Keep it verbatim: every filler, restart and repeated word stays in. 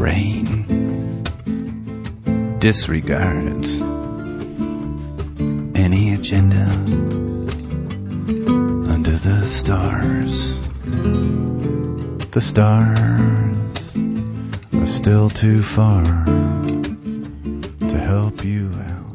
brain disregards any agenda under the stars. The stars are still too far to help you out.